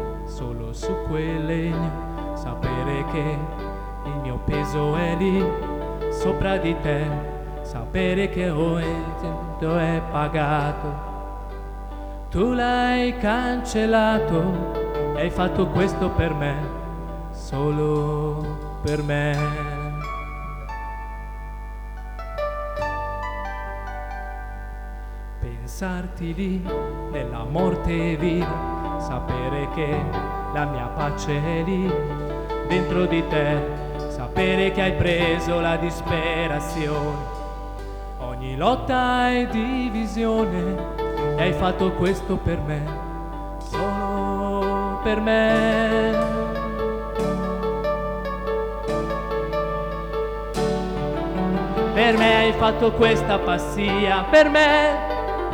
solo su quel legno, sapere che il mio peso è lì, sopra di te, sapere che il tempo è pagato. Tu l'hai cancellato e hai fatto questo per me, solo per me. Pensarti lì nella morte viva, sapere che la mia pace è lì dentro di te, sapere che hai preso la disperazione, ogni lotta è divisione, e hai fatto questo per me, solo per me. Per me hai fatto questa pazzia, per me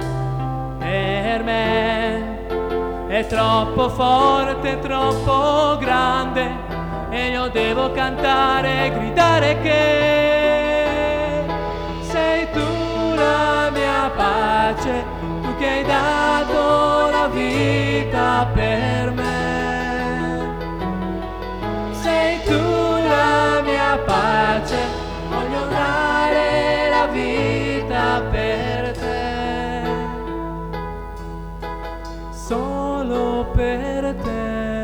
è troppo forte, troppo grande, e io devo cantare e gridare che sei tu la mia pace, tu che hai dato la vita per me. Sei tu la mia pace, voglio dare la vita per te, solo per te.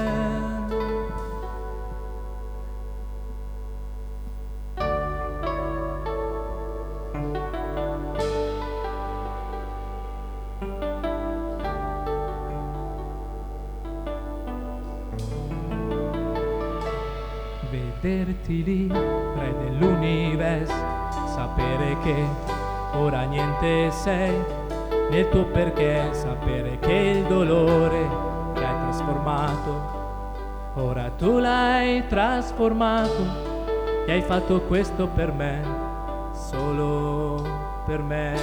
Vederti lì, re dell'universo, sapere che ora niente sei nel tuo perché, sapere che il dolore che hai trasformato, ora tu l'hai trasformato e hai fatto questo per me, solo per me.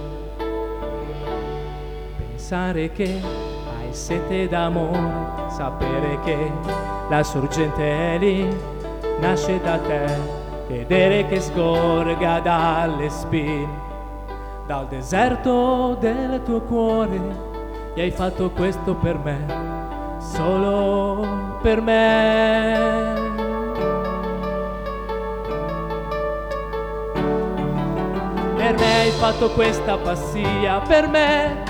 Pensare che hai sete d'amore, sapere che la sorgente è lì, nasce da te, vedere che sgorga dalle spine, dal deserto del tuo cuore, e hai fatto questo per me, solo per me. Per me hai fatto questa pazzia, per me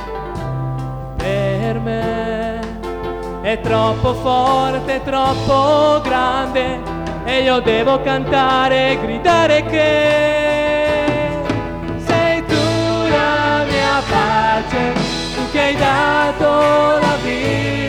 è troppo forte, troppo grande, e io devo cantare e gridare che sei tu la mia pace, tu che hai dato la vita